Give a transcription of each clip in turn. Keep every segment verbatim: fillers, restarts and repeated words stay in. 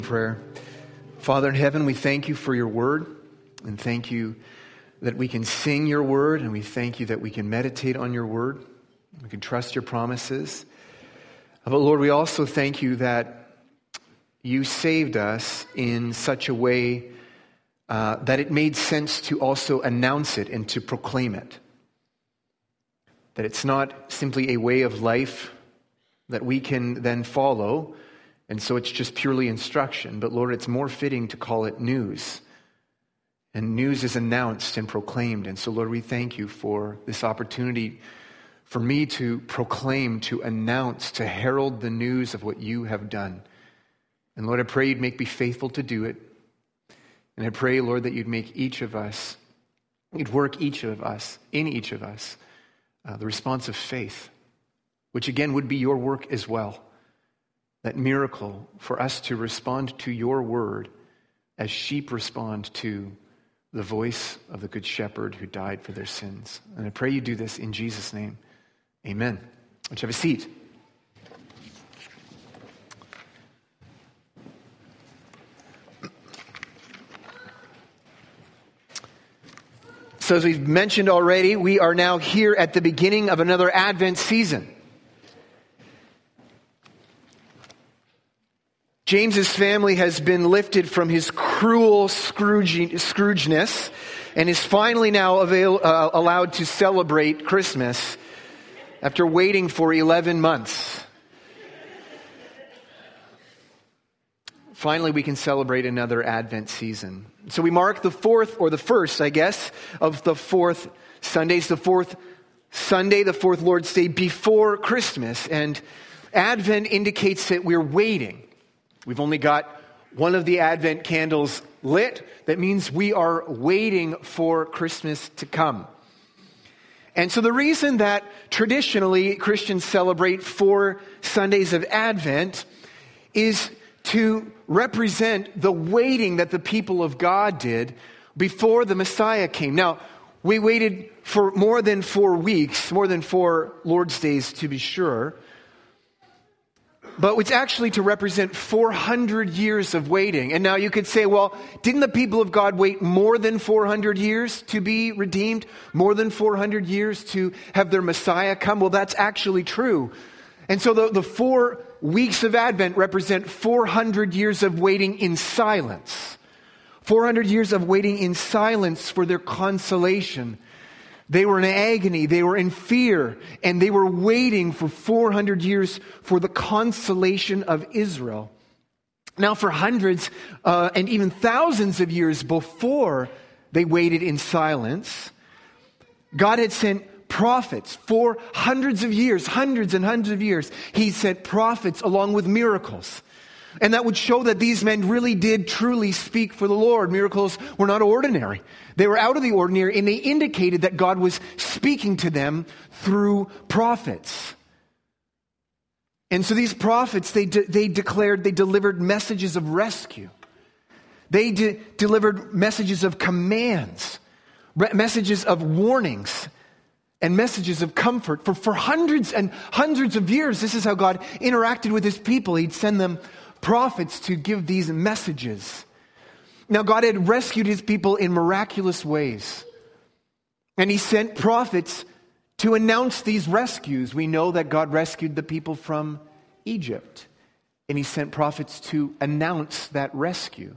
Prayer. Father in heaven, we thank you for your word, and thank you that we can sing your word, and we thank you that we can meditate on your word. We can trust your promises. But Lord, we also thank you that you saved us in such a way uh, that it made sense to also announce it and to proclaim it. That it's not simply a way of life that we can then follow, and so it's just purely instruction. But Lord, it's more fitting to call it news. And news is announced and proclaimed. And so Lord, we thank you for this opportunity for me to proclaim, to announce, to herald the news of what you have done. And Lord, I pray you'd make me faithful to do it. And I pray, Lord, that you'd make each of us, you'd work each of us, in each of us, uh, the response of faith, which again would be your work as well. That miracle for us to respond to your word as sheep respond to the voice of the Good Shepherd who died for their sins. And I pray you do this in Jesus' name. Amen. Let's have a seat. So as we've mentioned already, we are now here at the beginning of another Advent season. James's family has been lifted from his cruel Scrooge, Scroogeness and is finally now avail, uh, allowed to celebrate Christmas after waiting for eleven months. Finally, we can celebrate another Advent season. So we mark the fourth, or the first, I guess, of the fourth Sundays, the fourth Sunday, the fourth Lord's Day before Christmas. And Advent indicates that we're waiting. We've only got one of the Advent candles lit. That means we are waiting for Christmas to come. And so the reason that traditionally Christians celebrate four Sundays of Advent is to represent the waiting that the people of God did before the Messiah came. Now, we waited for more than four weeks, more than four Lord's Days to be sure. But it's actually to represent four hundred years of waiting. And now you could say, well, didn't the people of God wait more than four hundred years to be redeemed? More than four hundred years to have their Messiah come? Well, that's actually true. And so the, the four weeks of Advent represent four hundred years of waiting in silence. four hundred years of waiting in silence for their consolation. They were in agony, they were in fear, and they were waiting for four hundred years for the consolation of Israel. Now, for hundreds uh, and even thousands of years before they waited in silence, God had sent prophets for hundreds of years, hundreds and hundreds of years. He sent prophets along with miracles. And that would show that these men really did truly speak for the Lord. Miracles were not ordinary. They were out of the ordinary, and they indicated that God was speaking to them through prophets. And so these prophets, they de- they declared, they delivered messages of rescue. They de- delivered messages of commands, re- messages of warnings, and messages of comfort. For, for hundreds and hundreds of years, this is how God interacted with his people. He'd send them prophets to give these messages. Now, God had rescued his people in miraculous ways. And he sent prophets to announce these rescues. We know that God rescued the people from Egypt. And he sent prophets to announce that rescue.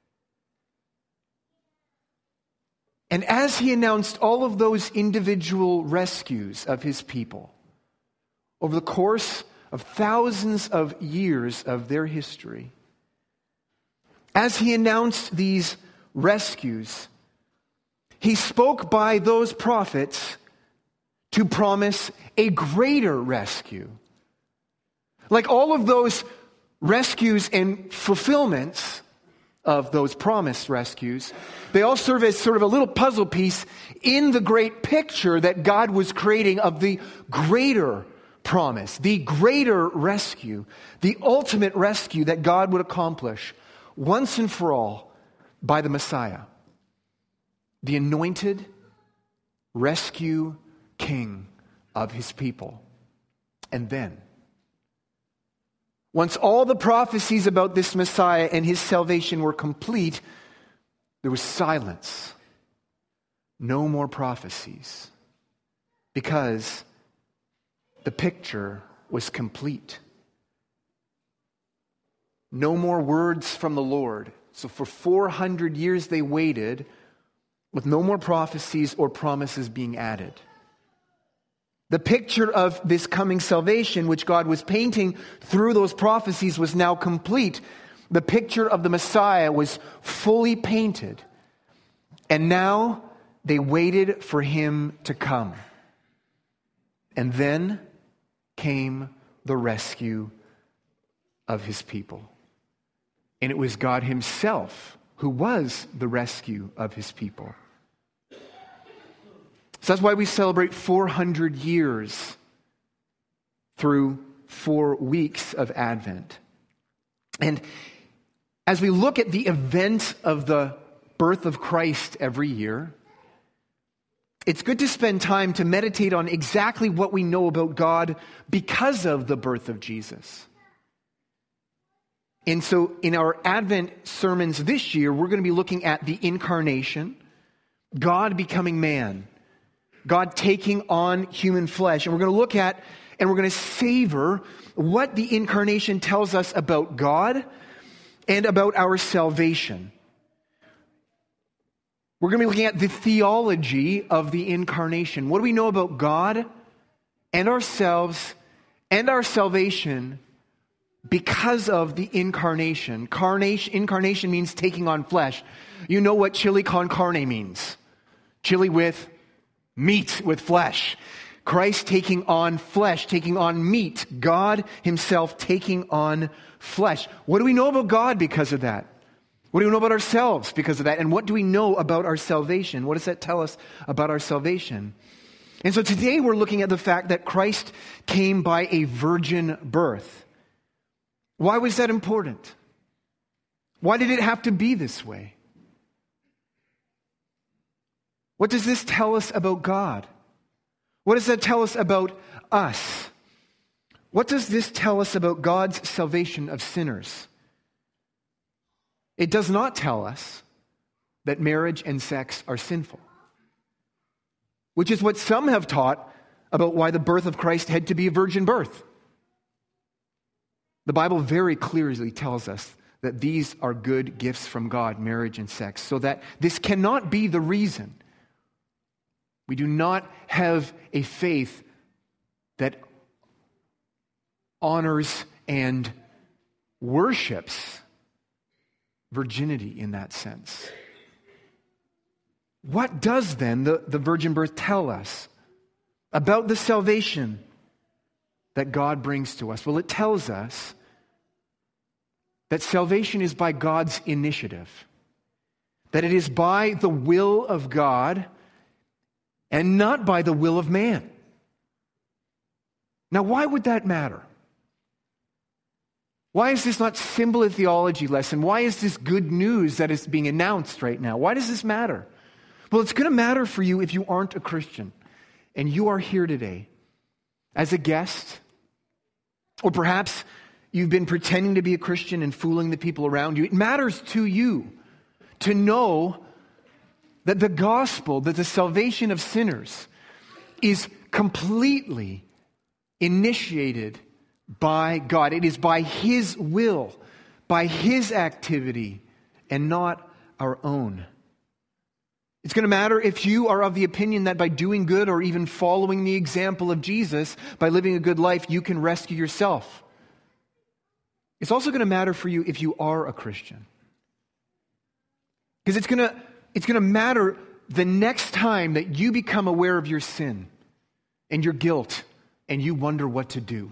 And as he announced all of those individual rescues of his people, over the course of thousands of years of their history, as he announced these rescues, he spoke by those prophets to promise a greater rescue. Like all of those rescues and fulfillments of those promised rescues, they all serve as sort of a little puzzle piece in the great picture that God was creating of the greater promise, the greater rescue, the ultimate rescue that God would accomplish once and for all by the Messiah, the anointed rescue king of his people. And then, Once all the prophecies about this Messiah and his salvation were complete, there was silence. No more prophecies. Because the picture was complete. No more words from the Lord. So for four hundred years they waited with no more prophecies or promises being added. The picture of this coming salvation, which God was painting through those prophecies, was now complete. The picture of the Messiah was fully painted. And now they waited for him to come. And then came the rescue of his people. And it was God himself who was the rescue of his people. So that's why we celebrate four hundred years through four weeks of Advent. And as we look at the event of the birth of Christ every year, it's good to spend time to meditate on exactly what we know about God because of the birth of Jesus. And so in our Advent sermons this year, we're going to be looking at the incarnation, God becoming man, God taking on human flesh. And we're going to look at and we're going to savor what the incarnation tells us about God and about our salvation. We're going to be looking at the theology of the incarnation. What do we know about God and ourselves and our salvation because of the incarnation? Carnation, incarnation means taking on flesh. You know what chili con carne means. Chili with meat, with flesh. Christ taking on flesh, taking on meat. God himself taking on flesh. What do we know about God because of that? What do we know about ourselves because of that? And what do we know about our salvation? What does that tell us about our salvation? And so today we're looking at the fact that Christ came by a virgin birth. Why was that important? Why did it have to be this way? What does this tell us about God? What does that tell us about us? What does this tell us about God's salvation of sinners? It does not tell us that marriage and sex are sinful, which is what some have taught about why the birth of Christ had to be a virgin birth. The Bible very clearly tells us that these are good gifts from God, marriage and sex, so that this cannot be the reason. We do not have a faith that honors and worships virginity in that sense. What does then the, the virgin birth tell us about the salvation that God brings to us? Well, it tells us that salvation is by God's initiative, that it is by the will of God and not by the will of man. Now, why would that matter? Why is this not simply a theology lesson? Why is this good news that is being announced right now? Why does this matter? Well, it's going to matter for you if you aren't a Christian and you are here today as a guest, or perhaps you've been pretending to be a Christian and fooling the people around you. It matters to you to know that the gospel, that the salvation of sinners is completely initiated by God. It is by His will, by His activity, and not our own. It's going to matter if you are of the opinion that by doing good or even following the example of Jesus, by living a good life, you can rescue yourself. It's also going to matter for you if you are a Christian. Because it's going to, it's going to matter the next time that you become aware of your sin and your guilt and you wonder what to do.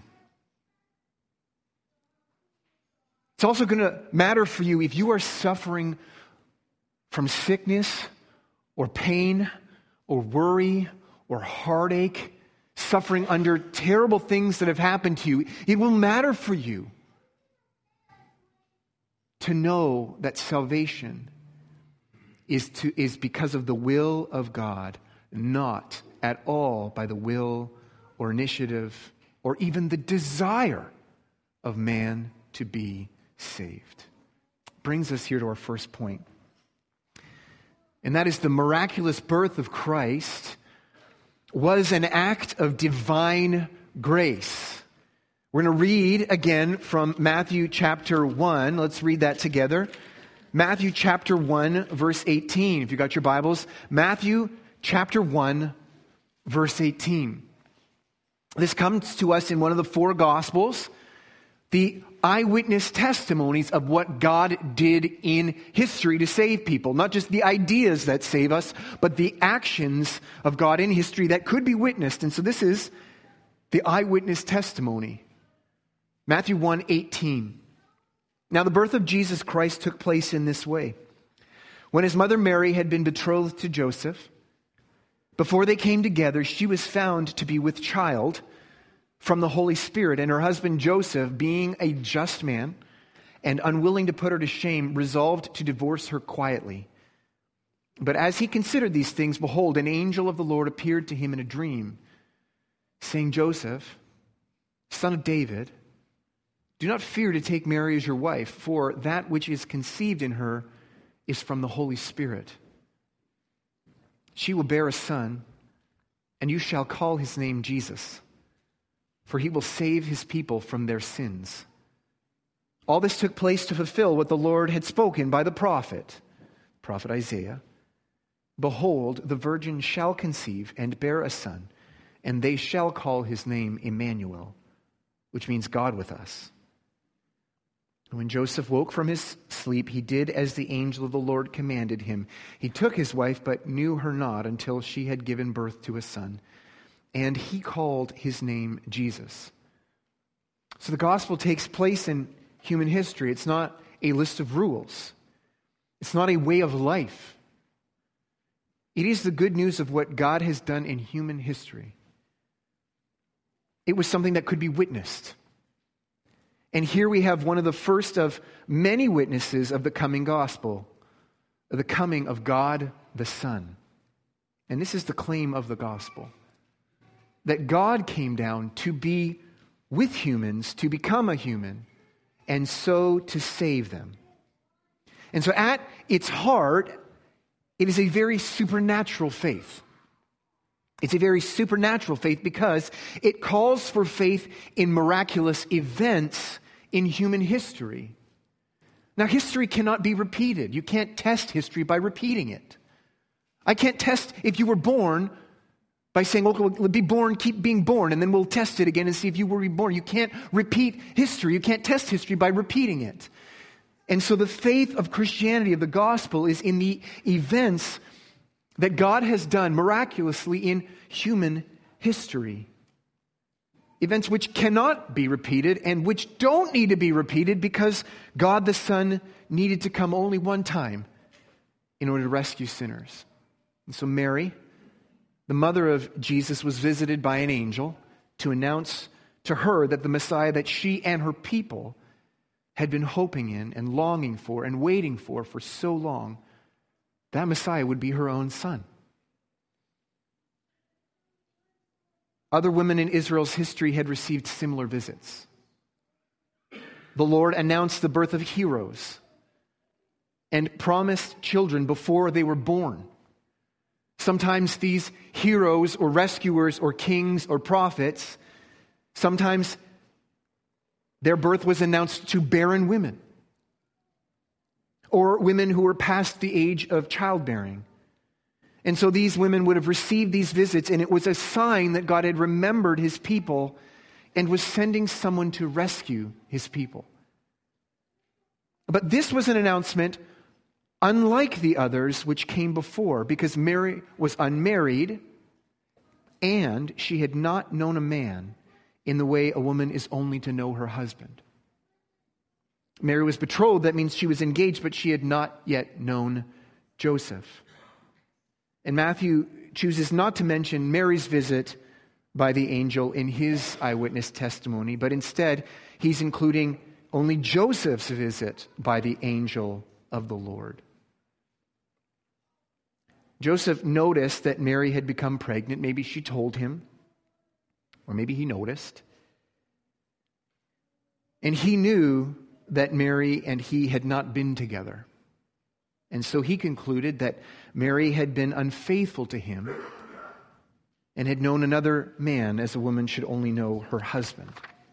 It's also going to matter for you if you are suffering from sickness or pain or worry or heartache, suffering under terrible things that have happened to you. It will matter for you to know that salvation is to is because of the will of God, not at all by the will or initiative or even the desire of man to be saved. Brings us here to our first point. And that is the miraculous birth of Christ was an act of divine grace. We're going to read again from Matthew chapter one. Let's read that together. Matthew chapter one, verse eighteen. If you got your Bibles, Matthew chapter one, verse eighteen. This comes to us in one of the four Gospels, the eyewitness testimonies of what God did in history to save people. Not just the ideas that save us, but the actions of God in history that could be witnessed. And so this is the eyewitness testimony. Matthew one eighteen. Now the birth of Jesus Christ took place in this way. When his mother Mary had been betrothed to Joseph, before they came together, she was found to be with child from the Holy Spirit, and her husband Joseph, being a just man and unwilling to put her to shame, resolved to divorce her quietly. But as he considered these things, behold, an angel of the Lord appeared to him in a dream, saying, Joseph, son of David, do not fear to take Mary as your wife, for that which is conceived in her is from the Holy Spirit. She will bear a son, and you shall call his name Jesus, for he will save his people from their sins. All this took place to fulfill what the Lord had spoken by the prophet, prophet Isaiah. Behold, the virgin shall conceive and bear a son, and they shall call his name Emmanuel, which means God with us. When Joseph woke from his sleep, he did as the angel of the Lord commanded him. He took his wife, but knew her not until she had given birth to a son. And he called his name Jesus. So the gospel takes place in human history. It's not a list of rules. It's not a way of life. It is the good news of what God has done in human history. It was something that could be witnessed. And here we have one of the first of many witnesses of the coming gospel, the coming of God the Son. And this is the claim of the gospel, that God came down to be with humans, to become a human, and so to save them. And so at its heart, it is a very supernatural faith. It's a very supernatural faith because it calls for faith in miraculous events in human history. Now, history cannot be repeated. You can't test history by repeating it. I can't test if you were born by saying, okay, well, be born, keep being born, and then we'll test it again and see if you were reborn. You can't repeat history. You can't test history by repeating it. And so the faith of Christianity, of the gospel, is in the events that God has done miraculously in human history. Events which cannot be repeated and which don't need to be repeated because God the Son needed to come only one time in order to rescue sinners. And so Mary, the mother of Jesus, was visited by an angel to announce to her that the Messiah that she and her people had been hoping in and longing for and waiting for for so long, that Messiah would be her own son. Other women in Israel's history had received similar visits. The Lord announced the birth of heroes and promised children before they were born. Sometimes these heroes or rescuers or kings or prophets, sometimes their birth was announced to barren women or women who were past the age of childbearing. And so these women would have received these visits, and it was a sign that God had remembered his people and was sending someone to rescue his people. But this was an announcement unlike the others which came before, because Mary was unmarried and she had not known a man in the way a woman is only to know her husband. Mary was betrothed, that means she was engaged, but she had not yet known Joseph. And Matthew chooses not to mention Mary's visit by the angel in his eyewitness testimony, but instead he's including only Joseph's visit by the angel of the Lord. Joseph noticed that Mary had become pregnant. Maybe she told him, or maybe he noticed. And he knew that Mary and he had not been together. And so he concluded that Mary had been unfaithful to him and had known another man, as a woman should only know her husband.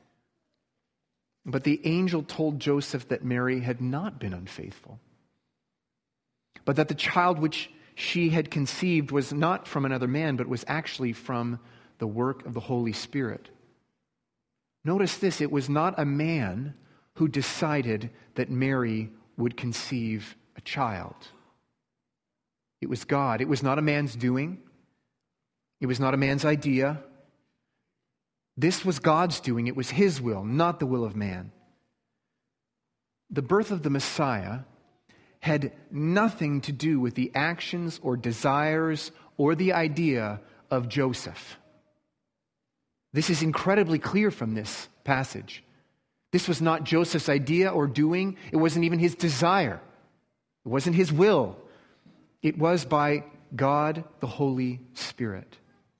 But the angel told Joseph that Mary had not been unfaithful, but that the child which she had conceived was not from another man, but was actually from the work of the Holy Spirit. Notice this, it was not a man who decided that Mary would conceive a child. It was God. It was not a man's doing. It was not a man's idea. This was God's doing. It was His will, not the will of man. The birth of the Messiah had nothing to do with the actions or desires or the idea of Joseph. This is incredibly clear from this passage. This was not Joseph's idea or doing. It wasn't even his desire. It wasn't his will. It was by God, the Holy Spirit.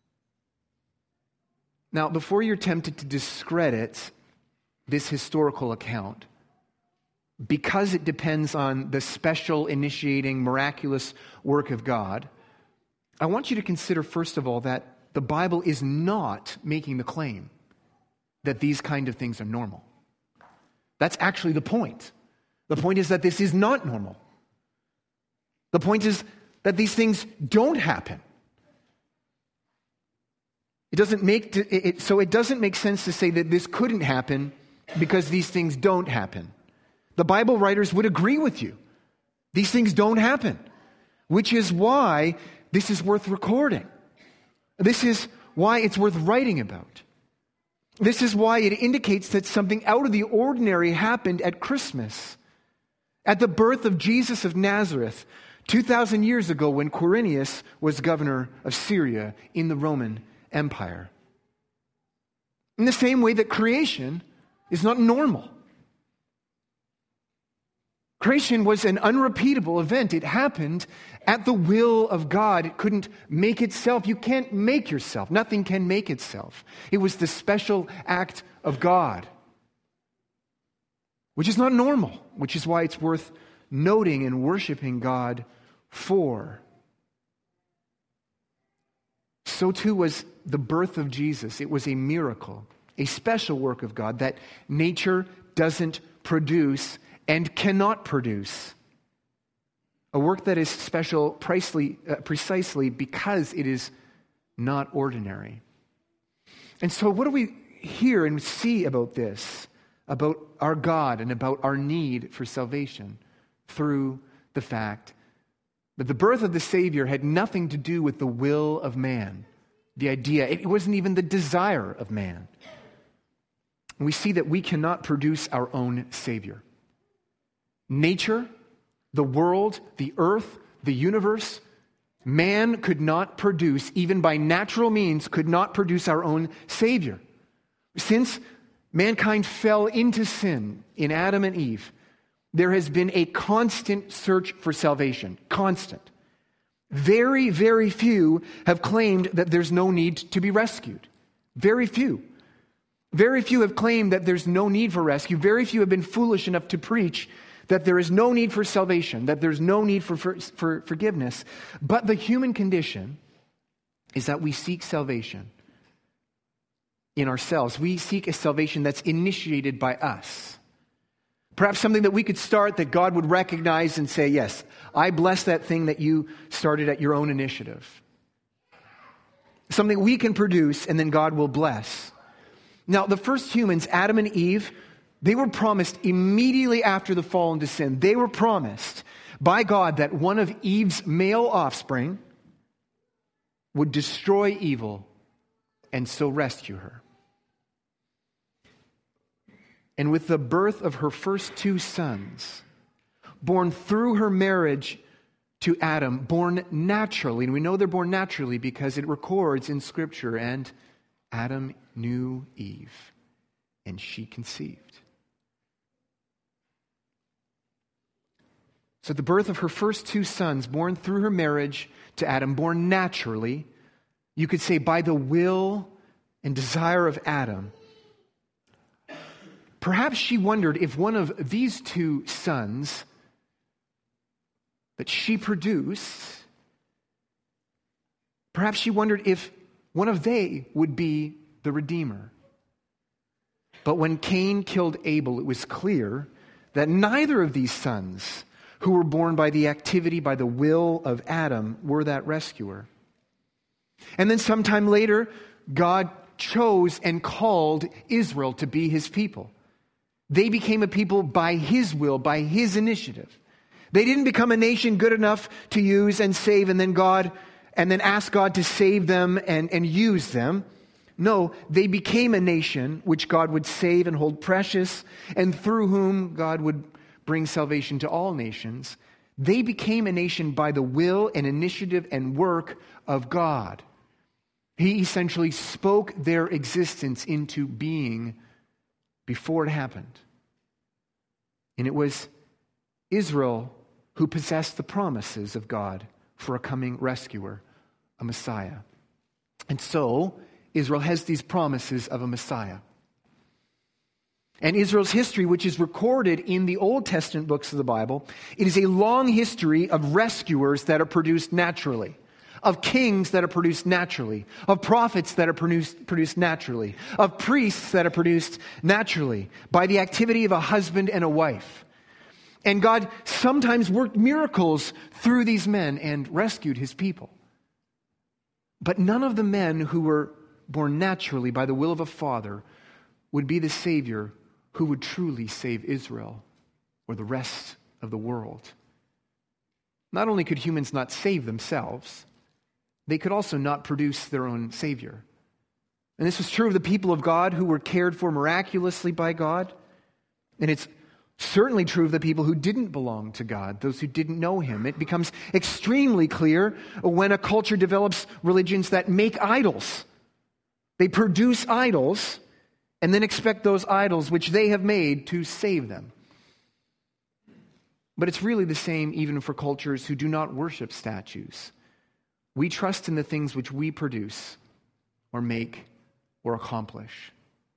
Now, before you're tempted to discredit this historical account, because it depends on the special, initiating, miraculous work of God, I want you to consider, first of all, that the Bible is not making the claim that these kind of things are normal. That's actually the point. The point is that this is not normal. The point is that these things don't happen. It doesn't make it, so it doesn't make sense to say that this couldn't happen because these things don't happen. The Bible writers would agree with you. These things don't happen, which is why this is worth recording. This is why it's worth writing about. This is why it indicates that something out of the ordinary happened at Christmas, at the birth of Jesus of Nazareth, two thousand years ago when Quirinius was governor of Syria in the Roman Empire. In the same way that creation is not normal. Creation was an unrepeatable event. It happened at the will of God. It couldn't make itself. You can't make yourself. Nothing can make itself. It was the special act of God, which is not normal, which is why it's worth noting and worshiping God for. So too was the birth of Jesus. It was a miracle, a special work of God that nature doesn't produce and cannot produce. A work that is special precisely, uh, precisely because it is not ordinary. And so what do we hear and see about this, about our God and about our need for salvation? Through the fact that the birth of the Savior had nothing to do with the will of man, the idea. It wasn't even the desire of man. And we see that we cannot produce our own Savior. Nature, the world, the earth, the universe, man could not produce, even by natural means, could not produce our own Savior. Since mankind fell into sin in Adam and Eve, there has been a constant search for salvation. Constant. Very, very few have claimed that there's no need to be rescued. Very few. Very few have claimed that there's no need for rescue. Very few have been foolish enough to preach that there is no need for salvation, that there's no need for, for, for forgiveness. But the human condition is that we seek salvation in ourselves. We seek a salvation that's initiated by us. Perhaps something that we could start that God would recognize and say, yes, I bless that thing that you started at your own initiative. Something we can produce and then God will bless. Now, the first humans, Adam and Eve, they were promised immediately after the fall into sin. They were promised by God that one of Eve's male offspring would destroy evil and so rescue her. And with the birth of her first two sons, born through her marriage to Adam, born naturally, and we know they're born naturally because it records in Scripture, and Adam knew Eve, and she conceived. So the birth of her first two sons, born through her marriage to Adam, born naturally, you could say by the will and desire of Adam, Perhaps she wondered if one of these two sons that she produced, perhaps she wondered if one of they would be the Redeemer. But when Cain killed Abel, it was clear that neither of these sons, who were born by the activity, by the will of Adam, were that rescuer. And then sometime later, God chose and called Israel to be his people. They became a people by his will, by his initiative. They didn't become a nation good enough to use and save and then God and then ask God to save them and, and use them. No, they became a nation which God would save and hold precious, and through whom God would bring salvation to all nations. They became a nation by the will and initiative and work of God. He essentially spoke their existence into being before it happened. And it was Israel who possessed the promises of God for a coming rescuer, a Messiah. And so, Israel has these promises of a Messiah. And Israel's history, which is recorded in the Old Testament books of the Bible, it is a long history of rescuers that are produced naturally, of kings that are produced naturally, of prophets that are produced, produced naturally, of priests that are produced naturally, by the activity of a husband and a wife. And God sometimes worked miracles through these men and rescued his people. But none of the men who were born naturally by the will of a father would be the Savior who would truly save Israel or the rest of the world. Not only could humans not save themselves, they could also not produce their own Savior. And this was true of the people of God who were cared for miraculously by God. And it's certainly true of the people who didn't belong to God, those who didn't know him. It becomes extremely clear when a culture develops religions that make idols. They produce idols and then expect those idols which they have made to save them. But it's really the same even for cultures who do not worship statues. We trust in the things which we produce or make or accomplish.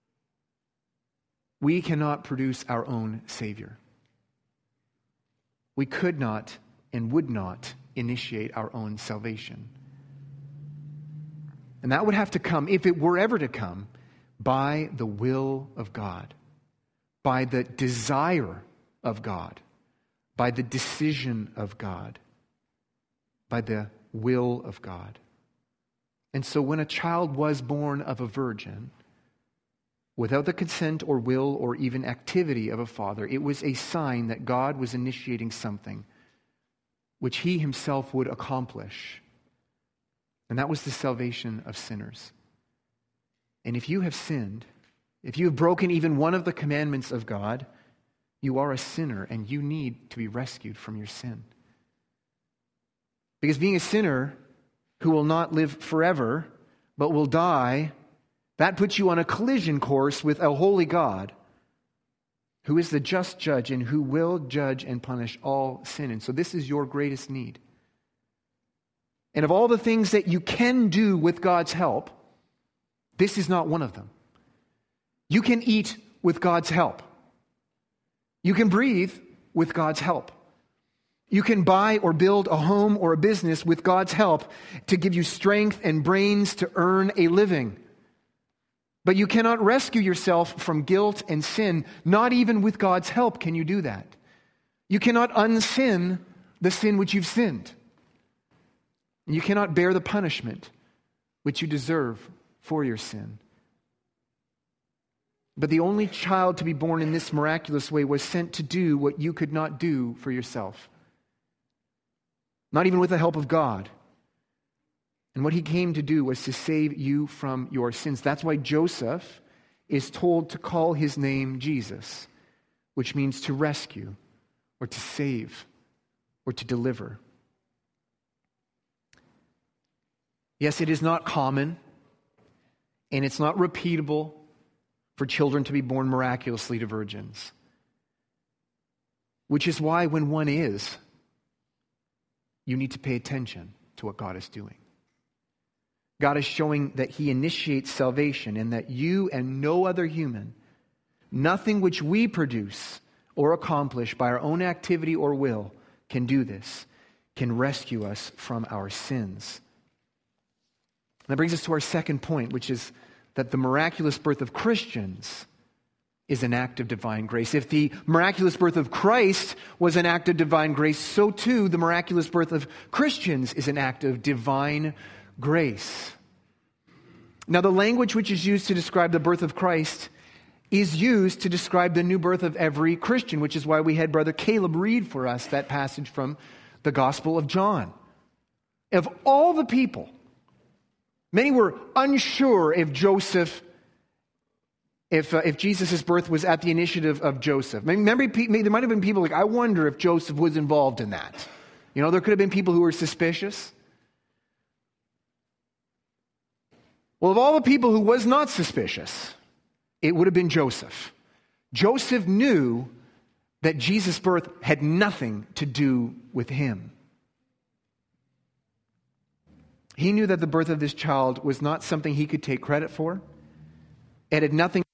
We cannot produce our own Savior. We could not and would not initiate our own salvation. And that would have to come, if it were ever to come, by the will of God, by the desire of God, by the decision of God, by the will of God. And so when a child was born of a virgin, without the consent or will or even activity of a father, it was a sign that God was initiating something which he himself would accomplish. And that was the salvation of sinners. And if you have sinned, if you have broken even one of the commandments of God, you are a sinner and you need to be rescued from your sin. Because being a sinner who will not live forever, but will die, that puts you on a collision course with a holy God who is the just judge and who will judge and punish all sin. And so this is your greatest need. And of all the things that you can do with God's help, this is not one of them. You can eat with God's help. You can breathe with God's help. You can buy or build a home or a business with God's help to give you strength and brains to earn a living. But you cannot rescue yourself from guilt and sin. Not even with God's help can you do that. You cannot unsin the sin which you've sinned. You cannot bear the punishment which you deserve for your sin. But the only child to be born in this miraculous way was sent to do what you could not do for yourself. Not even with the help of God. And what he came to do was to save you from your sins. That's why Joseph is told to call his name Jesus, which means to rescue or to save or to deliver. Yes, it is not common and it's not repeatable for children to be born miraculously to virgins. Which is why when one is, you need to pay attention to what God is doing. God is showing that he initiates salvation and that you and no other human Nothing which we produce or accomplish by our own activity or will can do this, can rescue us from our sins. That brings us to our second point, which is that the miraculous birth of Christians is an act of divine grace. If the miraculous birth of Christ was an act of divine grace, so too the miraculous birth of Christians is an act of divine grace. Now, the language which is used to describe the birth of Christ is used to describe the new birth of every Christian, which is why we had Brother Caleb read for us that passage from the Gospel of John. Of all the people, many were unsure if Joseph, if uh, if Jesus' birth was at the initiative of Joseph. Remember, there might have been people like, I wonder if Joseph was involved in that. You know, there could have been people who were suspicious. Well, of all the people who was not suspicious, it would have been Joseph. Joseph knew that Jesus' birth had nothing to do with him. He knew that the birth of this child was not something he could take credit for. It had nothing.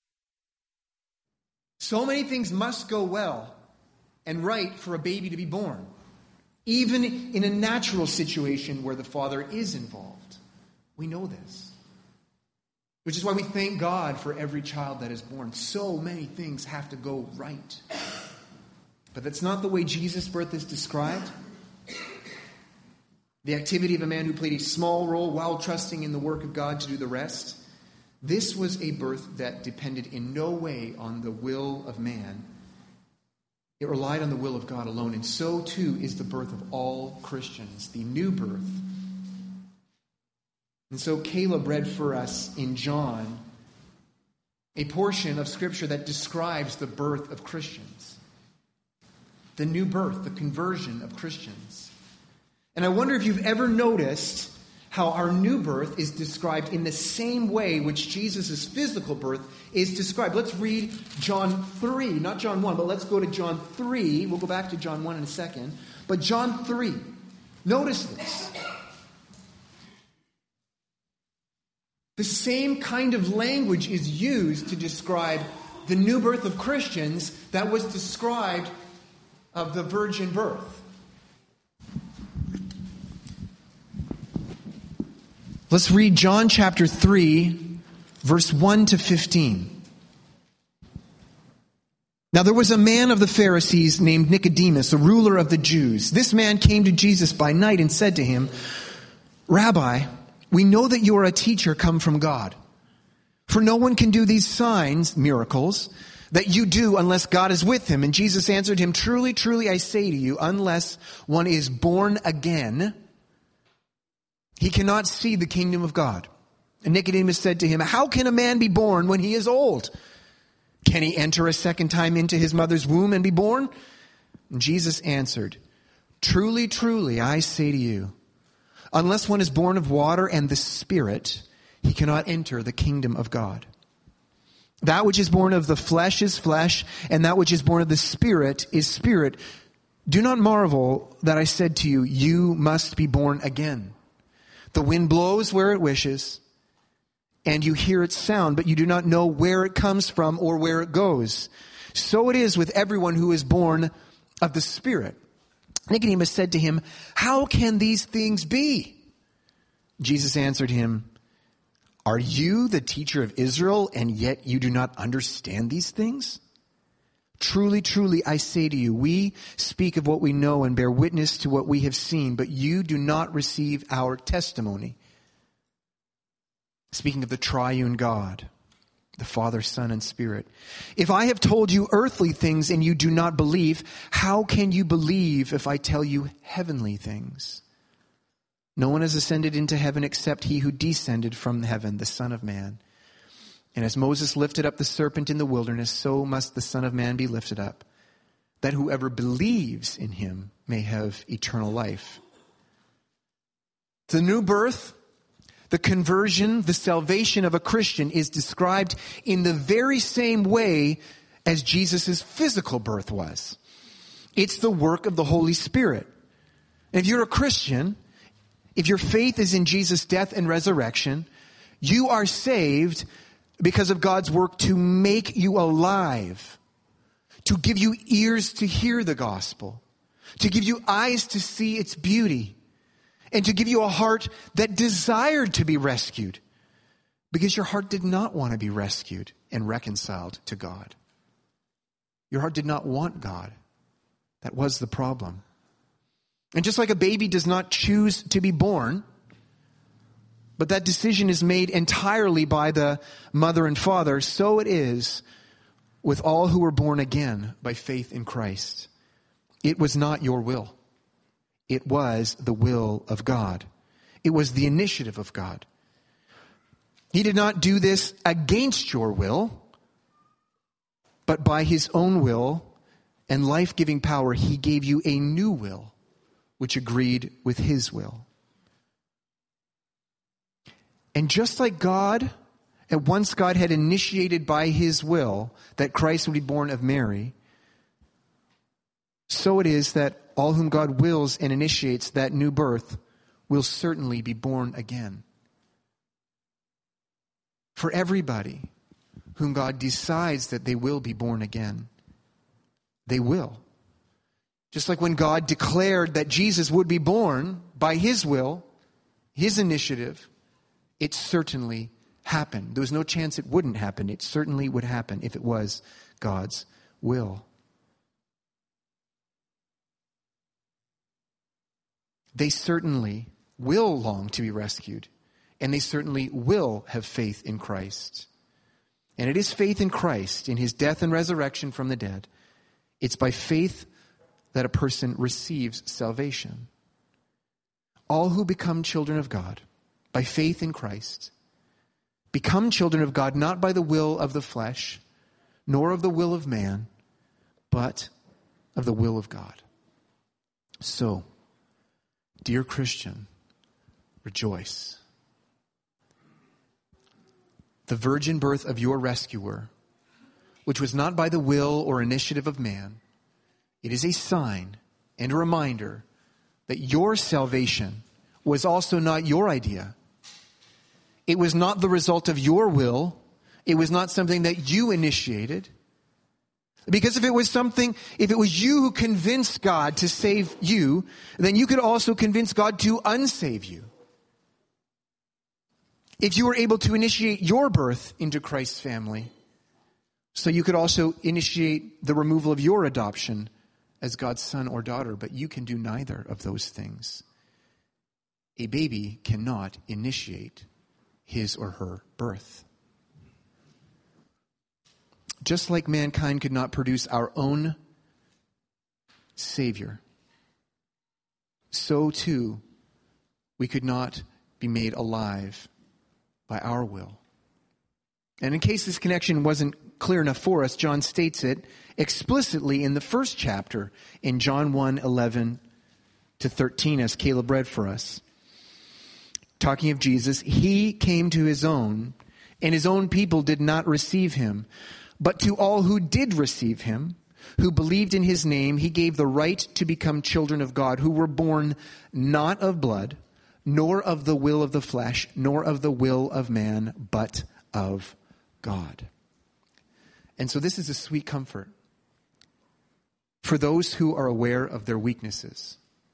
So many things must go well and right for a baby to be born, even in a natural situation where the father is involved. We know this. Which is why we thank God for every child that is born. So many things have to go right. But that's not the way Jesus' birth is described. The activity of a man who played a small role while trusting in the work of God to do the rest. This was a birth that depended in no way on the will of man. It relied on the will of God alone. And so too is the birth of all Christians, the new birth. And so Caleb read for us in John a portion of Scripture that describes the birth of Christians. The new birth, the conversion of Christians. And I wonder if you've ever noticed how our new birth is described in the same way which Jesus' physical birth is described. Let's read John three, not John one, but let's go to John three. We'll go back to John one in a second. But John three, notice this. The same kind of language is used to describe the new birth of Christians that was described of the virgin birth. Let's read John chapter three, verse one to fifteen. Now there was a man of the Pharisees named Nicodemus, a ruler of the Jews. This man came to Jesus by night and said to him, Rabbi, we know that you are a teacher come from God. For no one can do these signs, miracles, that you do unless God is with him. And Jesus answered him, Truly, truly, I say to you, unless one is born again, he cannot see the kingdom of God. And Nicodemus said to him, How can a man be born when he is old? Can he enter a second time into his mother's womb and be born? And Jesus answered, Truly, truly, I say to you, unless one is born of water and the Spirit, he cannot enter the kingdom of God. That which is born of the flesh is flesh, and that which is born of the Spirit is spirit. Do not marvel that I said to you, you must be born again. The wind blows where it wishes, and you hear its sound, but you do not know where it comes from or where it goes. So it is with everyone who is born of the Spirit. Nicodemus said to him, How can these things be? Jesus answered him, Are you the teacher of Israel, and yet you do not understand these things? Truly, truly, I say to you, we speak of what we know and bear witness to what we have seen, but you do not receive our testimony. Speaking of the triune God, the Father, Son, and Spirit. If I have told you earthly things and you do not believe, how can you believe if I tell you heavenly things? No one has ascended into heaven except he who descended from heaven, the Son of Man. And as Moses lifted up the serpent in the wilderness, so must the Son of Man be lifted up, that whoever believes in him may have eternal life. The new birth, the conversion, the salvation of a Christian is described in the very same way as Jesus' physical birth was. It's the work of the Holy Spirit. And if you're a Christian, if your faith is in Jesus' death and resurrection, you are saved because of God's work to make you alive, to give you ears to hear the gospel, to give you eyes to see its beauty, and to give you a heart that desired to be rescued, because your heart did not want to be rescued and reconciled to God. Your heart did not want God. That was the problem. And just like a baby does not choose to be born, but that decision is made entirely by the mother and father, so it is with all who were born again by faith in Christ. It was not your will. It was the will of God. It was the initiative of God. He did not do this against your will, but by his own will and life-giving power, he gave you a new will, which agreed with his will. And just like God, at once God had initiated by his will that Christ would be born of Mary, so it is that all whom God wills and initiates that new birth will certainly be born again. For everybody whom God decides that they will be born again, they will. Just like when God declared that Jesus would be born by his will, his initiative, it certainly happened. There was no chance it wouldn't happen. It certainly would happen if it was God's will. They certainly will long to be rescued, and they certainly will have faith in Christ. And it is faith in Christ, in his death and resurrection from the dead. It's by faith that a person receives salvation. All who become children of God by faith in Christ become children of God not by the will of the flesh, nor of the will of man, but of the will of God. So, dear Christian, rejoice. The virgin birth of your rescuer, which was not by the will or initiative of man, it is a sign and a reminder that your salvation was also not your idea. It was not the result of your will. It was not something that you initiated. Because if it was something, if it was you who convinced God to save you, then you could also convince God to unsave you. If you were able to initiate your birth into Christ's family, so you could also initiate the removal of your adoption as God's son or daughter, but you can do neither of those things. A baby cannot initiate his or her birth. Just like mankind could not produce our own Savior, so too we could not be made alive by our will. And in case this connection wasn't clear enough for us, John states it explicitly in the first chapter in John one, eleven to thirteen, as Caleb read for us. Talking of Jesus, he came to his own, and his own people did not receive him. But to all who did receive him, who believed in his name, he gave the right to become children of God, who were born not of blood, nor of the will of the flesh, nor of the will of man, but of God. And so this is a sweet comfort for those who are aware of their weaknesses,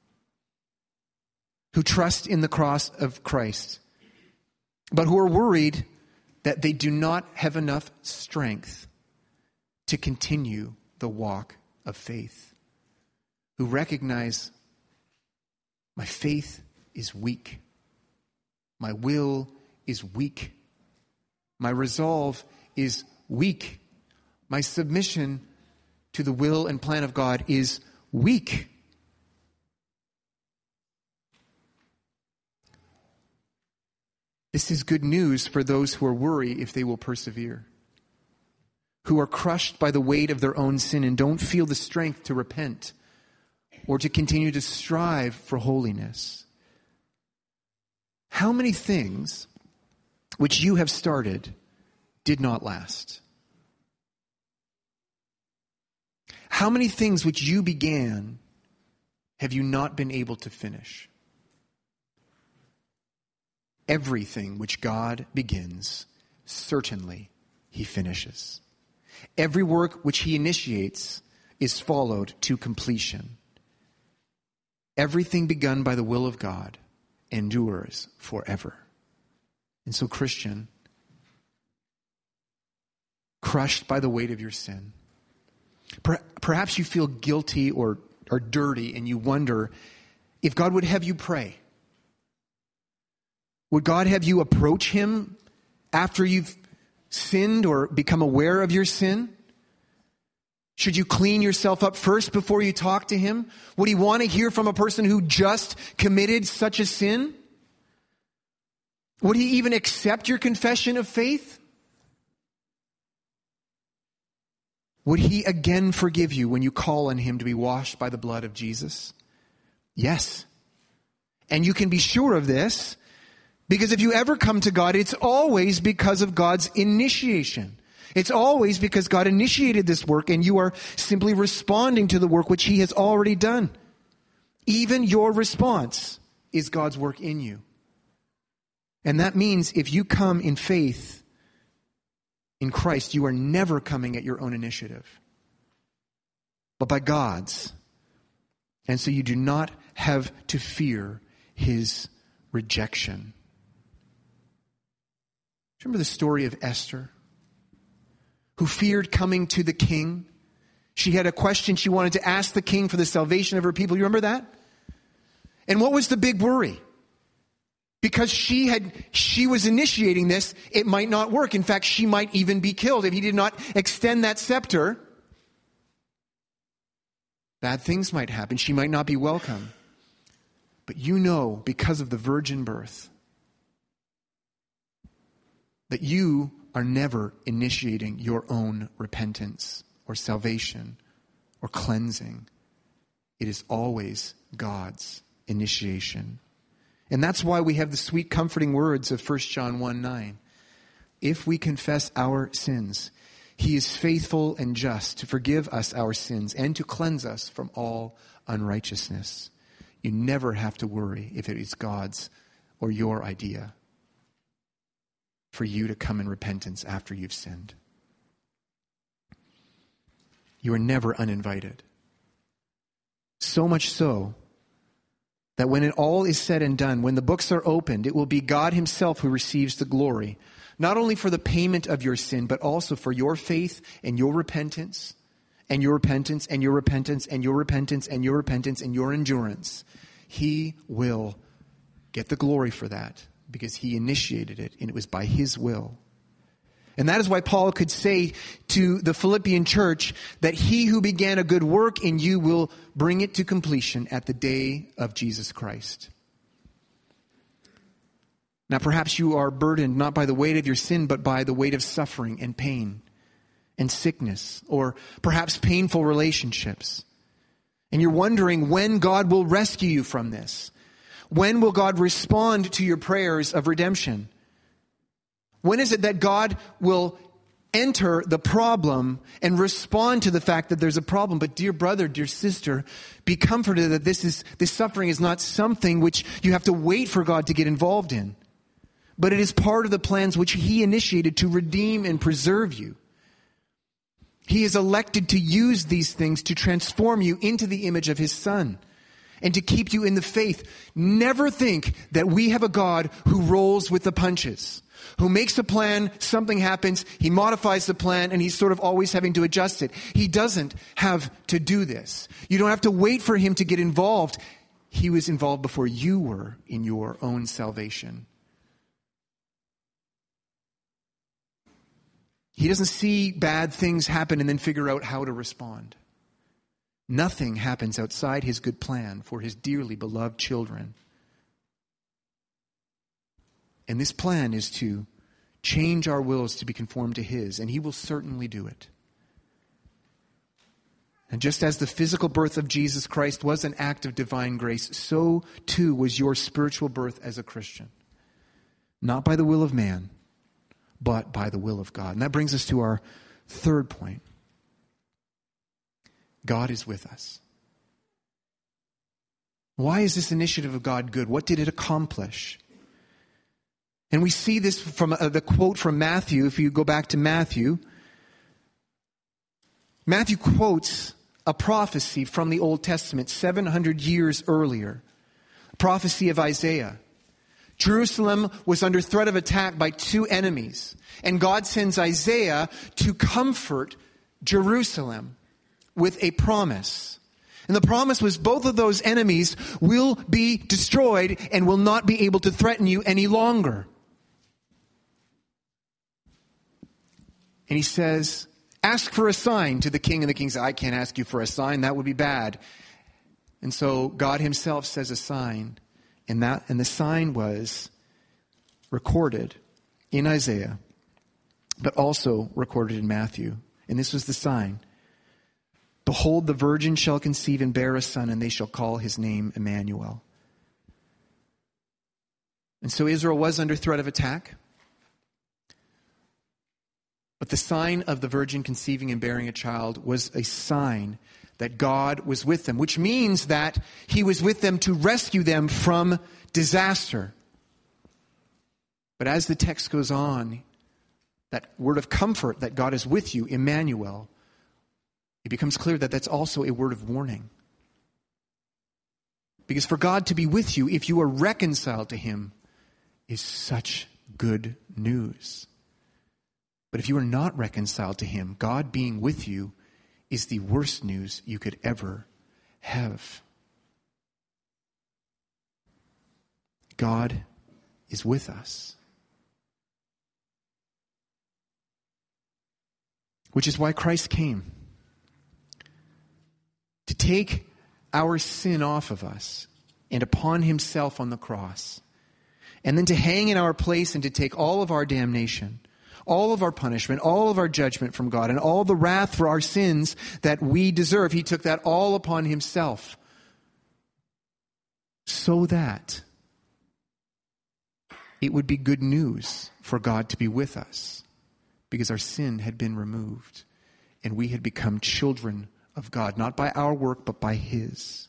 who trust in the cross of Christ, but who are worried that they do not have enough strength to continue the walk of faith, who recognize my faith is weak, my will is weak, my resolve is weak, my submission to the will and plan of God is weak. This is good news for those who are worried if they will persevere, who are crushed by the weight of their own sin and don't feel the strength to repent or to continue to strive for holiness. How many things which you have started did not last? How many things which you began have you not been able to finish? Everything which God begins certainly he finishes. Every work which he initiates is followed to completion. Everything begun by the will of God endures forever. And so, Christian, crushed by the weight of your sin, per- perhaps you feel guilty or, or dirty, and you wonder if God would have you pray. Would God have you approach him after you've sinned or become aware of your sin? Should you clean yourself up first before you talk to him? Would he want to hear from a person who just committed such a sin? Would he even accept your confession of faith? Would he again forgive you when you call on him to be washed by the blood of Jesus? Yes. And you can be sure of this, because if you ever come to God, it's always because of God's initiation. It's always because God initiated this work and you are simply responding to the work which he has already done. Even your response is God's work in you. And that means if you come in faith in Christ, you are never coming at your own initiative, but by God's. And so you do not have to fear his rejection. Remember the story of Esther, who feared coming to the king? She had a question she wanted to ask the king for the salvation of her people. You remember that? And what was the big worry? Because she had, she was initiating this, it might not work. In fact, she might even be killed if he did not extend that scepter. Bad things might happen. She might not be welcome. But you know, because of the virgin birth, that you are never initiating your own repentance or salvation or cleansing. It is always God's initiation. And that's why we have the sweet, comforting words of First John one nine. If we confess our sins, he is faithful and just to forgive us our sins and to cleanse us from all unrighteousness. You never have to worry if it is God's or your idea for you to come in repentance after you've sinned. You are never uninvited. So much so that when it all is said and done, when the books are opened, it will be God himself who receives the glory, not only for the payment of your sin, but also for your faith and your repentance, and your repentance, and your repentance, and your repentance, and your repentance, and your endurance. He will get the glory for that because he initiated it, and it was by his will. And that is why Paul could say to the Philippian church that he who began a good work in you will bring it to completion at the day of Jesus Christ. Now, perhaps you are burdened not by the weight of your sin, but by the weight of suffering and pain and sickness, or perhaps painful relationships. And you're wondering when God will rescue you from this. When will God respond to your prayers of redemption? When is it that God will enter the problem and respond to the fact that there's a problem? But dear brother, dear sister, be comforted that this is this suffering is not something which you have to wait for God to get involved in. But it is part of the plans which he initiated to redeem and preserve you. He is elected to use these things to transform you into the image of his Son and to keep you in the faith. Never think that we have a God who rolls with the punches, who makes a plan, something happens, he modifies the plan, and he's sort of always having to adjust it. He doesn't have to do this. You don't have to wait for him to get involved. He was involved before you were in your own salvation. He doesn't see bad things happen and then figure out how to respond. Nothing happens outside his good plan for his dearly beloved children. And this plan is to change our wills to be conformed to his, and he will certainly do it. And just as the physical birth of Jesus Christ was an act of divine grace, so too was your spiritual birth as a Christian. Not by the will of man, but by the will of God. And that brings us to our third point. God is with us. Why is this initiative of God good? What did it accomplish? And we see this from uh, the quote from Matthew. If you go back to Matthew, Matthew quotes a prophecy from the Old Testament seven hundred years earlier. A prophecy of Isaiah. Jerusalem was under threat of attack by two enemies. And God sends Isaiah to comfort Jerusalem with a promise. And the promise was both of those enemies will be destroyed and will not be able to threaten you any longer. And he says, ask for a sign to the king. And the king says, I can't ask you for a sign. That would be bad. And so God himself says a sign. And that and the sign was recorded in Isaiah, but also recorded in Matthew. And this was the sign. Behold, the virgin shall conceive and bear a son, and they shall call his name Emmanuel. And so Israel was under threat of attack. But the sign of the virgin conceiving and bearing a child was a sign that God was with them, which means that he was with them to rescue them from disaster. But as the text goes on, that word of comfort that God is with you, Emmanuel, it becomes clear that that's also a word of warning. Because for God to be with you, if you are reconciled to him, is such good news. But if you are not reconciled to him, God being with you is the worst news you could ever have. God is with us. Which is why Christ came. To take our sin off of us and upon himself on the cross. And then to hang in our place and to take all of our damnation, all of our punishment, all of our judgment from God, and all the wrath for our sins that we deserve. He took that all upon himself. So that it would be good news for God to be with us. Because our sin had been removed. And we had become children of God. Not by our work, but by his.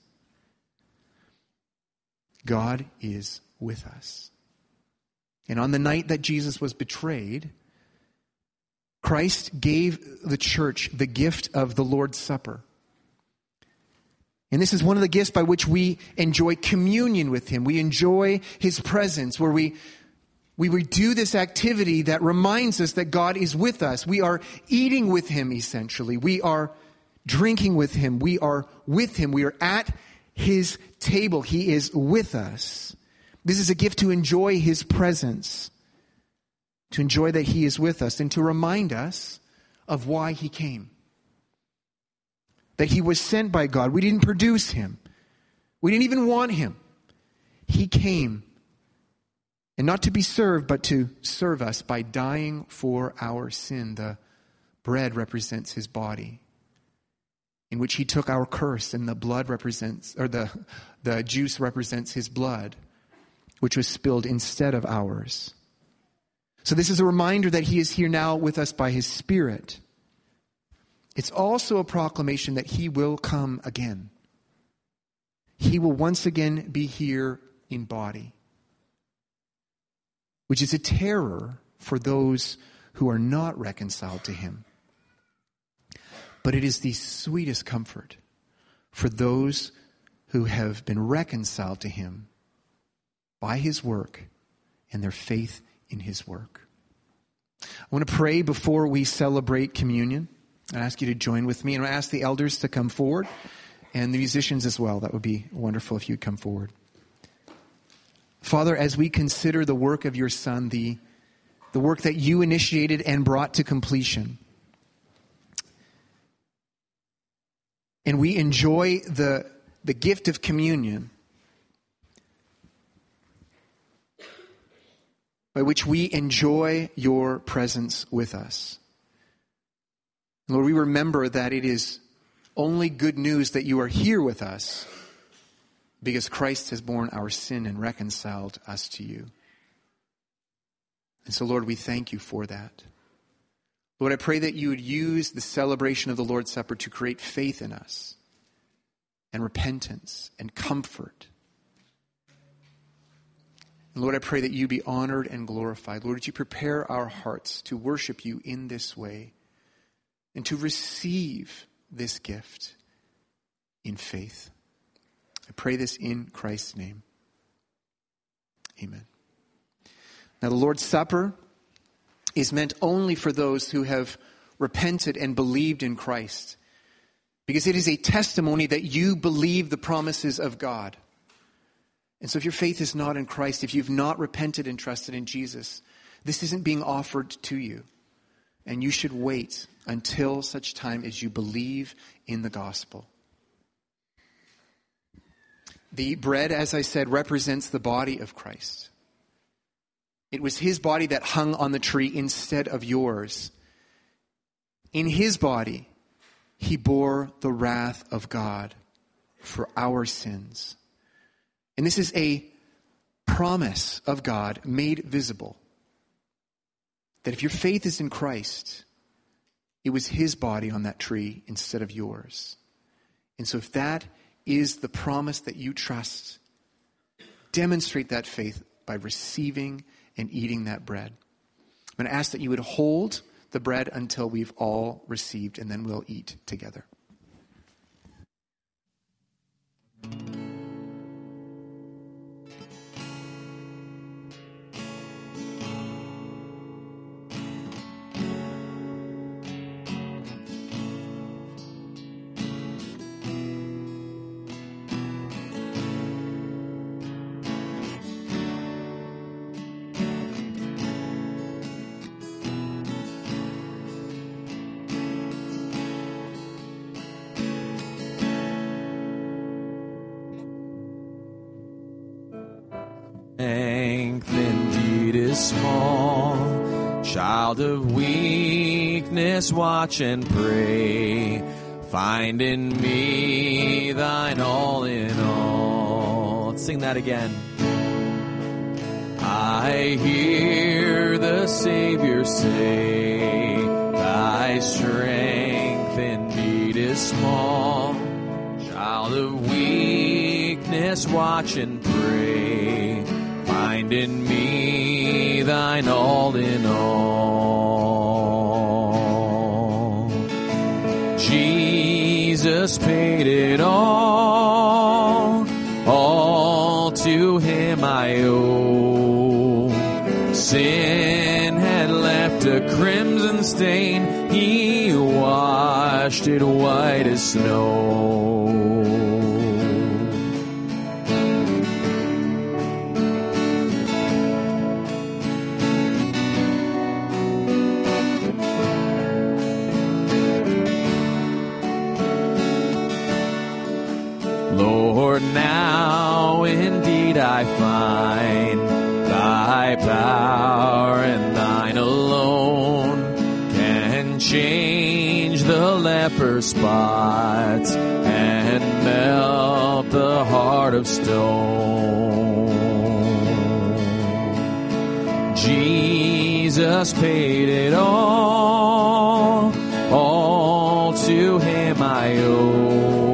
God is with us. And on the night that Jesus was betrayed, Christ gave the church the gift of the Lord's Supper. And this is one of the gifts by which we enjoy communion with him. We enjoy his presence, where we, we do this activity that reminds us that God is with us. We are eating with him, essentially. We are drinking with him. We are with him. We are at his table. He is with us. This is a gift to enjoy his presence. To enjoy that he is with us and to remind us of why he came. That he was sent by God. We didn't produce him. We didn't even want him. He came. And not to be served, but to serve us by dying for our sin. The bread represents his body, in which he took our curse, and the blood represents, or the, the juice represents his blood, which was spilled instead of ours. So this is a reminder that he is here now with us by his Spirit. It's also a proclamation that he will come again. He will once again be here in body, which is a terror for those who are not reconciled to him. But it is the sweetest comfort for those who have been reconciled to him by his work and their faith in his work. I want to pray before we celebrate communion. I ask you to join with me, and I ask the elders to come forward, and the musicians as well. That would be wonderful if you'd come forward. Father, as we consider the work of your Son, the, the work that you initiated and brought to completion, and we enjoy the, the gift of communion, by which we enjoy your presence with us. Lord, we remember that it is only good news that you are here with us because Christ has borne our sin and reconciled us to you. And so, Lord, we thank you for that. Lord, I pray that you would use the celebration of the Lord's Supper to create faith in us and repentance and comfort. Lord, I pray that you be honored and glorified. Lord, that you prepare our hearts to worship you in this way and to receive this gift in faith. I pray this in Christ's name. Amen. Now, the Lord's Supper is meant only for those who have repented and believed in Christ, because it is a testimony that you believe the promises of God. And so if your faith is not in Christ, if you've not repented and trusted in Jesus, this isn't being offered to you. And you should wait until such time as you believe in the gospel. The bread, as I said, represents the body of Christ. It was his body that hung on the tree instead of yours. In his body, he bore the wrath of God for our sins. And this is a promise of God made visible. That if your faith is in Christ, it was his body on that tree instead of yours. And so if that is the promise that you trust, demonstrate that faith by receiving and eating that bread. I'm going to ask that you would hold the bread until we've all received, and then we'll eat together. Strength indeed is small. Child of weakness, watch and pray. Find in me thine all in all. Let's sing that again. I hear the Savior say, thy strength indeed is small. Child of weakness, watch and pray. Find in me thine all in all. Jesus paid it all. All to him I owe. Sin had left a crimson stain. He washed it white as snow. Lord, now indeed I find thy power and thine alone can change the leper's spots and melt the heart of stone. Jesus paid it all, all to him I owe.